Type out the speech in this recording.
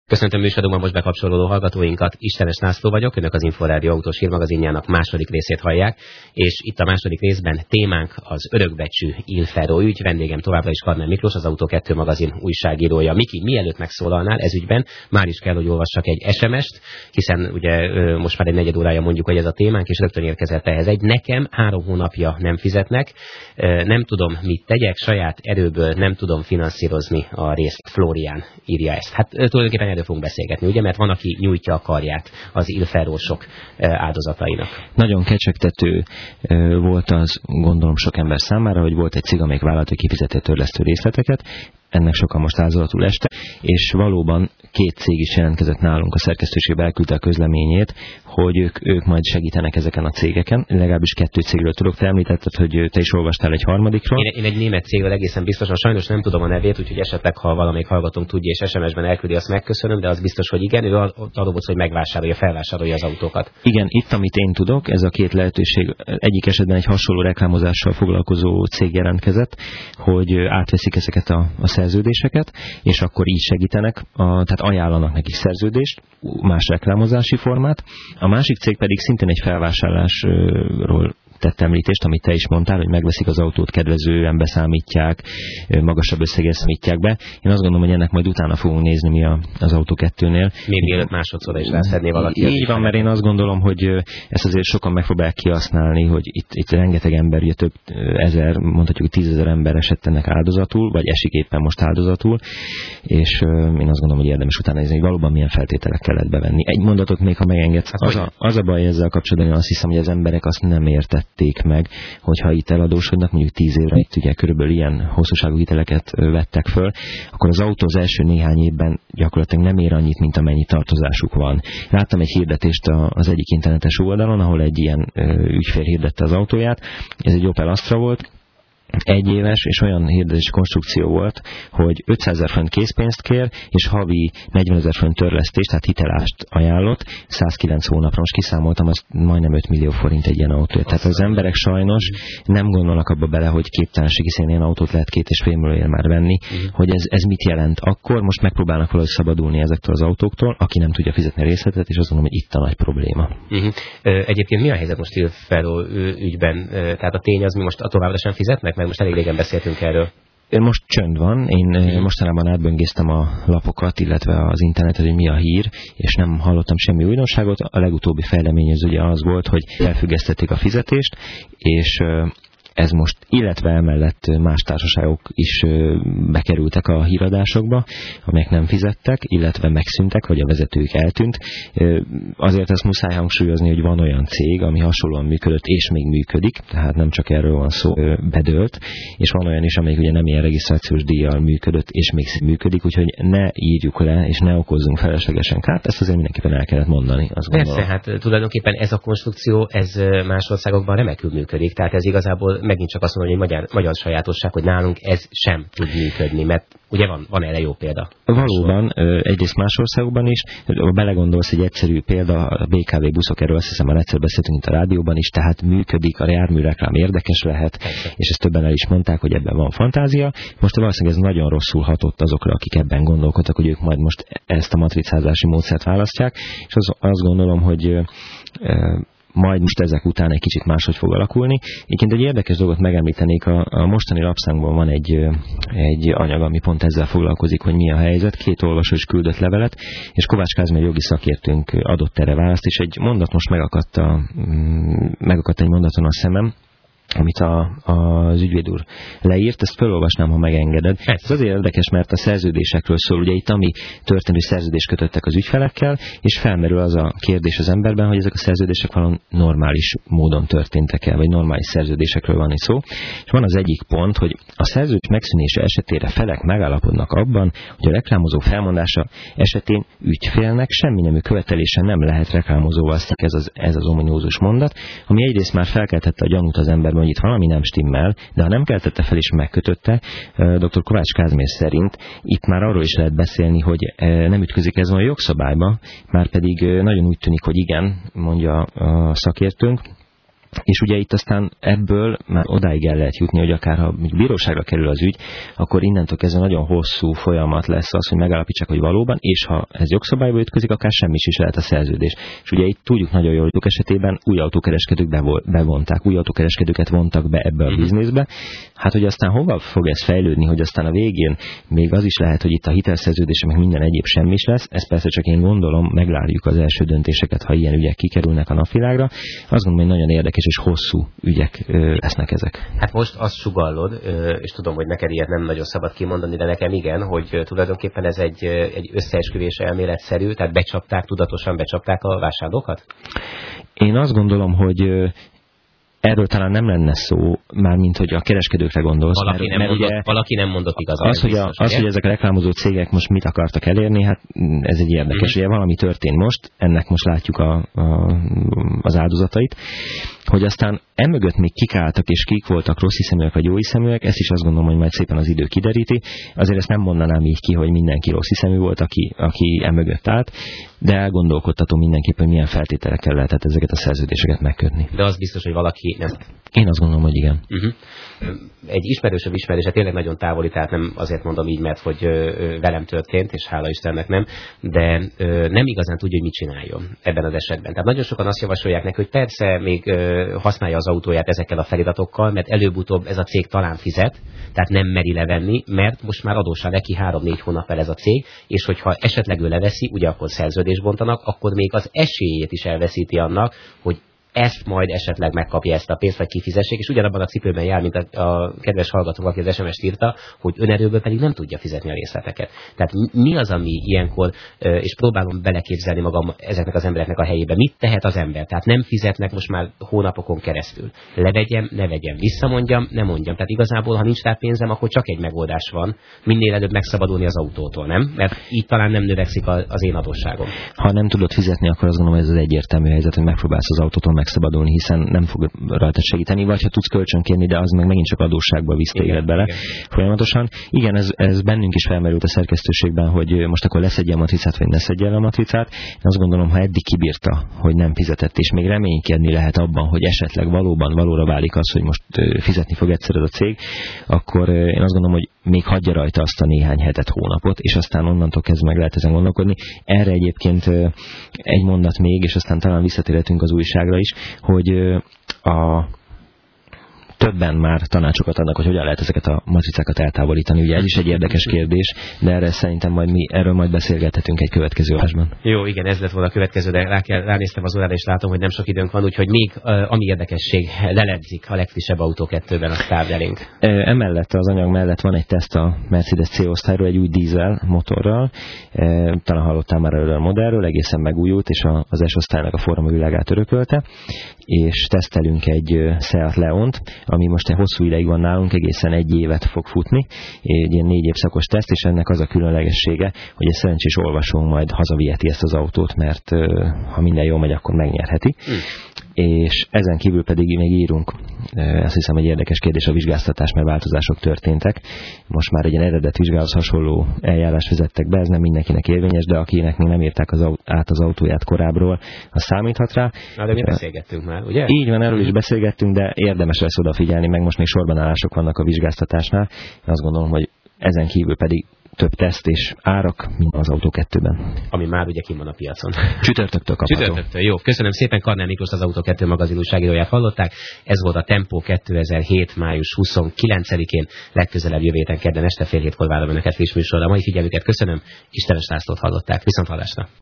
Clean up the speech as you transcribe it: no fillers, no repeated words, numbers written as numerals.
Köszöntöm műsorunkban most bekapcsolódó hallgatóinkat, Istenes László vagyok, önök az Inforádió autós hírmagazinjának második részét hallják, és itt a második részben témánk az örökbecsű Il Ferro ügy, vendégem továbbra is Karner Miklós, az Autó 2 magazin újságírója. Miki, mielőtt megszólalnál ez ügyben, már is kell, hogy olvassak egy SMS-t, hiszen ugye most már egy negyed órája mondjuk, hogy ez a témánk, és rögtön érkezett ehhez egy. Nekem 3 hónapja nem fizetnek, nem tudom, mit tegyek, saját erőből nem tudom finanszírozni a részt. Florián írja ezt. Hát tulajdonképpen erről fogunk beszélgetni, ugye, mert van, aki nyújtja a karját az Il Ferrósok áldozatainak. Nagyon kecsegtető volt az, gondolom sok ember számára, hogy volt egy cég, amelyik vállalt, hogy kifizeti a törlesztő részleteket, ennek sokan most áldozatul estek, és valóban 2 cég is jelentkezett nálunk, a szerkesztőség elküldte a közleményét, hogy ők majd segítenek ezeken a cégeken. Legalábbis 2 cégről tudok. Te említetted, hogy te is olvastál egy harmadikról. Én egy német cégről egészen biztosan, sajnos nem tudom a nevét, úgyhogy esetleg, ha valamelyik hallgatom tudja és SMS-ben elküldi, azt megköszönöm, de az biztos, hogy igen, ő arról volt, hogy felvásárolja az autókat. Igen, itt amit én tudok, ez a 2 lehetőség, egyik esetben egy hasonló reklámozással foglalkozó cég jelentkezett, hogy átveszik ezeket a szerződéseket, és akkor így segítenek, tehát ajánlanak nekik szerződést, más reklámozási formát. A másik cég pedig szintén egy felvásárlásról tett említést, amit te is mondtál, hogy megveszik az autót, kedvezően beszámítják, magasabb összeggel számítják be. Én azt gondolom, hogy ennek majd utána fogunk nézni mi az Autó 2-nél. Még mielőtt másodszor is rászedné valaki. Így van, mert én azt gondolom, hogy ezt azért sokan megpróbálják kihasználni, hogy itt rengeteg ember, ugye több ezer, mondhatjuk 10 000 ember esett ennek áldozatul, vagy esik éppen most áldozatul, és én azt gondolom, hogy érdemes utána nézni, hogy valóban milyen feltételekkel lehet bevenni. Egy mondatot még, ha megengedsz. Az a baj ezzel kapcsolatban, én azt hiszem, hogy az emberek azt nem értették meg, hogyha itt eladósodnak, mondjuk 10 évre, itt ugye körülbelül ilyen hosszúságú hiteleket vettek föl, akkor az autó az első néhány évben gyakorlatilag nem ér annyit, mint amennyi tartozásuk van. Láttam egy hirdetést az egyik internetes oldalon, ahol egy ilyen ügyfél hirdette az autóját, ez egy Opel Astra volt, 1 éves, és olyan hirdetési konstrukció volt, hogy 500 000 forint készpénzt kér, és havi 40 000 forint törlesztést, tehát hitelást ajánlott, 109 hónapra, most kiszámoltam, az majdnem 5 millió forint egy ilyen autó. Tehát az emberek sajnos nem gondolnak abba bele, hogy képtelenség, hiszen ilyen autót lehet 2,5 millióért már venni, hogy ez mit jelent. Akkor most megpróbálnak valahogy szabadulni ezektől az autóktól, aki nem tudja fizetni a részletet, és azt mondom, hogy itt a nagy probléma. Egyébként mi a helyzet most Il Ferro ügyben? Tehát a tény az, mi most továbbra sem fizetnek? Mert most elég régen beszéltünk erről. Most csönd van, én mostanában átböngésztem a lapokat, illetve az internetet, hogy mi a hír, és nem hallottam semmi újdonságot. A legutóbbi fejlemény az ugye az volt, hogy felfüggesztették a fizetést, és ez most, illetve emellett más társaságok is bekerültek a híradásokba, amelyek nem fizettek, illetve megszűntek, vagy a vezetőjük eltűnt. Azért ezt muszáj hangsúlyozni, hogy van olyan cég, ami hasonlóan működött, és még működik, tehát nem csak erről van szó, bedőlt, és van olyan is, amelyik ugye nem ilyen regisztrációs díjjal működött, és még működik, úgyhogy ne írjuk le, és ne okozzunk feleslegesen kárt, ezt azért mindenképpen el kellett mondani. Persze, hát tulajdonképpen ez a konstrukció, ez más országokban remekül működik, tehát ez igazából megint csak azt mondom, hogy magyar sajátosság, hogy nálunk ez sem tud működni, mert ugye van erre jó példa. Valóban, egyrészt más országokban is, ha belegondolsz, egy egyszerű példa, a BKV buszok, erről azt hiszem, már egyszer beszéltünk itt a rádióban is, tehát működik, a járműreklám érdekes lehet, és ezt többen el is mondták, hogy ebben van fantázia. Most valószínűleg ez nagyon rosszul hatott azokra, akik ebben gondolkodtak, hogy ők majd most ezt a matricázási módszert választják, és azt gondolom, hogy majd most ezek után egy kicsit máshogy fog alakulni. Egyébként egy érdekes dolgot megemlítenék, a mostani lapszámban van egy anyag, ami pont ezzel foglalkozik, hogy mi a helyzet. 2 olvasó is küldött levelet, és Kovács Kázmér jogi szakértőnk adott erre választ, és egy mondat most megakadt egy mondaton a szemem, amit az ügyvéd úr leírt, ezt felolvasnám, ha megengeded. Ez azért érdekes, mert a szerződésekről szól, ugye itt ami történő szerződést kötöttek az ügyfelekkel, és felmerül az a kérdés az emberben, hogy ezek a szerződések valami normális módon történtek el, vagy normális szerződésekről van itt szó. És van az egyik pont, hogy a szerződés megszűnése esetére felek megállapodnak abban, hogy a reklámozó felmondása esetén ügyfélnek semmi nemű követelése nem lehet reklámozóval, ez az ominózus mondat, ami egyrészt már felkeltette a gyanút az emberben, hogy itt valami nem stimmel, de ha nem keltette fel és megkötötte, dr. Kovács Kázmér szerint itt már arról is lehet beszélni, hogy nem ütközik ez a jogszabályba, már pedig nagyon úgy tűnik, hogy igen, mondja a szakértőnk, És ugye itt aztán ebből már odáig el lehet jutni, hogy akár ha bíróságra kerül az ügy, akkor innentől kezdve nagyon hosszú folyamat lesz az, hogy megállapítsák, hogy valóban, és ha ez jogszabályba ütközik, akár semmi is lehet a szerződés. És ugye itt tudjuk nagyon jól, hogy esetében új autókereskedők bevonták, új autókereskedőket vontak be ebbe a bizniszbe. Hát, hogy aztán hova fog ez fejlődni, hogy aztán a végén még az is lehet, hogy itt a hitelszerződése, meg minden egyéb semmi is lesz. Ez persze csak én gondolom, meglátjuk az első döntéseket, ha ilyen ügyek kikerülnek a napvilágra. Azt gondolom, hogy nagyon érdekes és hosszú ügyek lesznek ezek. Hát most azt sugallod, és tudom, hogy neked ilyet nem nagyon szabad kimondani, de nekem igen, hogy tulajdonképpen ez egy összeesküvés elméletszerű, tehát tudatosan becsapták a vásárlókat? Én azt gondolom, hogy erről talán nem lenne szó, mármint hogy a kereskedőkre gondolsz. Valaki nem mondott igazán. Az, hogy ezek a reklámozó cégek most mit akartak elérni, hát ez egy érdekes. Ugye valami történt most, ennek most látjuk az áldozatait, hogy aztán emögött még kik álltak és kik voltak rossz hiszeműek vagy jó hiszeműek, ezt is azt gondolom, hogy majd szépen az idő kideríti. Azért ezt nem mondanám így ki, hogy mindenki rossz hiszemű volt, aki emögött állt, de elgondolkodtató mindenképpen, hogy milyen feltételekkel lehetett ezeket a szerződéseket megkötni. De az biztos, hogy valaki nem. Én azt gondolom, hogy igen. Egy ismerősebb ismerőse tényleg nagyon távoli, tehát nem azért mondom így, mert hogy velem történt, és hála Istennek nem, de nem igazán tudja, hogy mit csináljon ebben az esetben. Tehát nagyon sokan azt javasolják neki, hogy persze még használja az autóját ezekkel a feliratokkal, mert előbb-utóbb ez a cég talán fizet, tehát nem meri levenni, mert most már adósá neki 3-4 hónappal ez a cég, és hogyha esetleg ő leveszi, ugye akkor szerződést bontanak, akkor még az esélyét is elveszíti annak, hogy ezt majd esetleg megkapja ezt a pénzt, vagy kifizessék, és ugyanabban a cipőben jár, mint a kedves hallgatónk, aki az SMS-t írta, hogy önerőből pedig nem tudja fizetni a részleteket. Tehát mi az, ami ilyenkor, és próbálom beleképzelni magam ezeknek az embereknek a helyébe, mit tehet az ember? Tehát nem fizetnek most már hónapokon keresztül. Levegyem, ne vegyem, visszamondjam, ne mondjam. Tehát igazából, ha nincs rá pénzem, akkor csak egy megoldás van, minél előbb megszabadulni az autótól, nem? Mert így talán nem növekszik az én adósságom. Ha nem tudod fizetni, akkor azt gondolom, hogy ez az egyértelmű helyzet, hogy megpróbálsz az autótól megszabadulni, hiszen nem fog rajta segíteni, vagy ha tudsz kölcsönkérni, de az meg megint csak adósságba visz téged bele folyamatosan. Igen, ez bennünk is felmerült a szerkesztőségben, hogy most akkor leszedje a matricát, vagy ne szedje el a matricát. Én azt gondolom, ha eddig kibírta, hogy nem fizetett, és még reménykedni lehet abban, hogy esetleg valóra válik az, hogy most fizetni fog egyszer ez a cég, akkor én azt gondolom, hogy még hagyja rajta azt a néhány hetet, hónapot, és aztán onnantól kezdve meg lehet ezen gondolkodni. Erre egyébként egy mondat még, és aztán talán visszatérhetünk az újságra is, hogy többen már tanácsokat adnak, hogy hogyan lehet ezeket a matricákat eltávolítani. Ugye ez is egy érdekes kérdés, de erre szerintem erről majd beszélgethetünk egy következő adásban. Jó, igen, ez lett volna a következő, de ránéztem az órára, és látom, hogy nem sok időnk van, úgyhogy még ami érdekesség, leledzik a legfrissebb Autó 2-ben a tárgy elénk. Emellett az anyag mellett van egy teszt a Mercedes C-osztályról, egy új dízel motorral. Talán hallottál már erről a modellről, egészen megújult, és az S-osztálynak a formavilágát örökölte, és tesztelünk egy Seat Leont, ami most egy hosszú ideig van nálunk, egészen 1 évet fog futni, egy ilyen 4 évszakos teszt, és ennek az a különlegessége, hogy egy szerencsés olvasónk majd hazaviheti ezt az autót, mert ha minden jól megy, akkor megnyerheti. És ezen kívül pedig még írunk, azt hiszem egy érdekes kérdés a vizsgáztatás, mert változások történtek. Most már egy ilyen eredet vizsgálathoz hasonló eljárást vezettek be, ez nem mindenkinek érvényes, de akinek még nem írták át az autóját korábbról, az számíthat rá. Na, de mi beszélgettünk már, ugye? Így van, erről is beszélgettünk, de érdemes lesz odafigyelni, meg most még sorbanállások vannak a vizsgáztatásnál. Én azt gondolom, hogy ezen kívül pedig több teszt és árak, mint az Autó 2-ben. Ami már ugye kim van a piacon. Csütörtöktől kapható. Csütörtöktől, jó. Köszönöm szépen, Karnál Miklós, az Autó 2 magazin újságíróját hallották. Ez volt a Tempó 2007. május 29-én. Legközelebb jövő héten kedden este fél hétkor várom önöket friss műsorra. Mai figyelmüket köszönöm. Istenes Lászlót hallották. Viszonthallásra.